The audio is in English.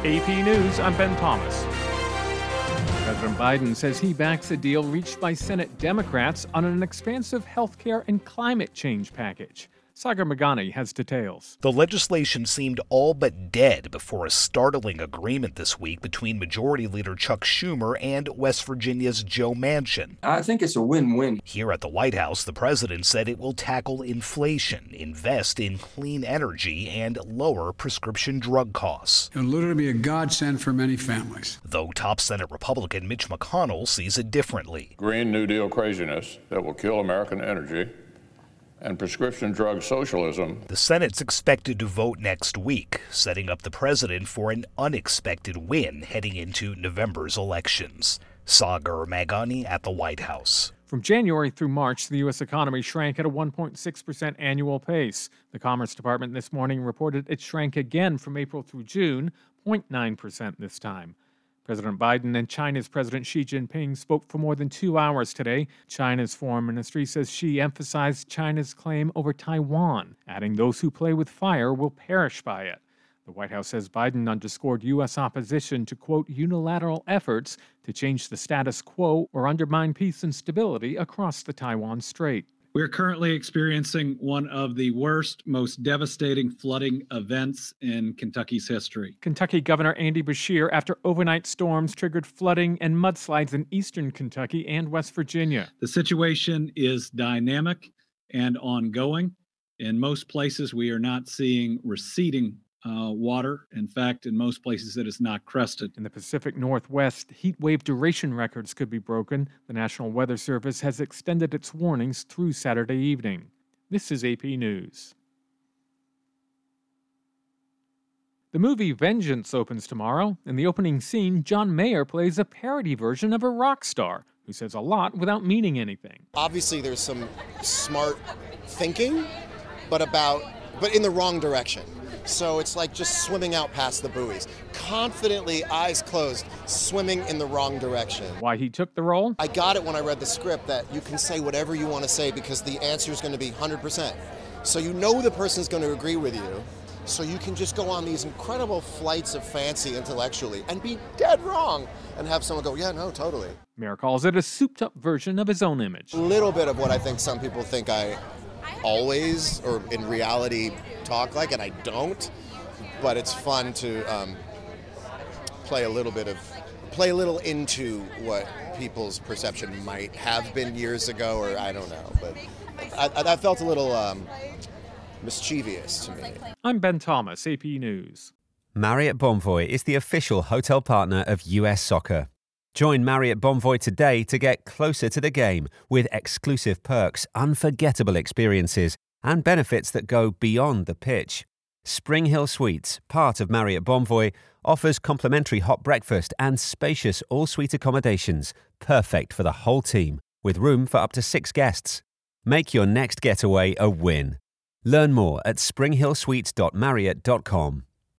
AP News, I'm Ben Thomas. President Biden says he backs a deal reached by Senate Democrats on an expansive health care and climate change package. Sagar Meghani has details. The legislation seemed all but dead before a startling agreement this week between Majority Leader Chuck Schumer and West Virginia's Joe Manchin. I think it's a win-win. Here at the White House, the president said it will tackle inflation, invest in clean energy, and lower prescription drug costs. It'll literally be a godsend for many families. Though top Senate Republican Mitch McConnell sees it differently. Green New Deal craziness that will kill American energy and prescription drug socialism. The Senate's expected to vote next week, setting up the president for an unexpected win heading into November's elections. Sagar Meghani at the White House. From January through March, the U.S. economy shrank at a 1.6% annual pace. The Commerce Department this morning reported it shrank again from April through June, 0.9% this time. President Biden and China's President Xi Jinping spoke for more than 2 hours today. China's foreign ministry says Xi emphasized China's claim over Taiwan, adding those who play with fire will perish by it. The White House says Biden underscored U.S. opposition to, quote, unilateral efforts to change the status quo or undermine peace and stability across the Taiwan Strait. We're currently experiencing one of the worst, most devastating flooding events in Kentucky's history. Kentucky Governor Andy Beshear after overnight storms triggered flooding and mudslides in eastern Kentucky and West Virginia. The situation is dynamic and ongoing. In most places, we are not seeing receding water. In fact, in most places, it is not crested. In the Pacific Northwest, heat wave duration records could be broken. The National Weather Service has extended its warnings through Saturday evening. This is AP News. The movie Vengeance opens tomorrow. In the opening scene, John Mayer plays a parody version of a rock star who says a lot without meaning anything. Obviously, there's some smart thinking, but in the wrong direction. So it's like just swimming out past the buoys. Confidently, eyes closed, swimming in the wrong direction. Why he took the role? I got it when I read the script that you can say whatever you want to say because the answer is going to be 100%. So you know the person's going to agree with you. So you can just go on these incredible flights of fancy intellectually and be dead wrong and have someone go, yeah, no, totally. Mayer calls it a souped-up version of his own image. A little bit of what I think some people think I always or in reality talk like, and I don't, but it's fun to play a little into what people's perception might have been years ago, or I don't know, but I felt a little mischievous to me. I'm Ben Thomas, AP News. Marriott Bonvoy is the official hotel partner of US Soccer. Join Marriott Bonvoy today to get closer to the game with exclusive perks, unforgettable experiences, and benefits that go beyond the pitch. Spring Hill Suites, part of Marriott Bonvoy, offers complimentary hot breakfast and spacious all-suite accommodations, perfect for the whole team, with room for up to 6 guests. Make your next getaway a win. Learn more at springhillsuites.marriott.com.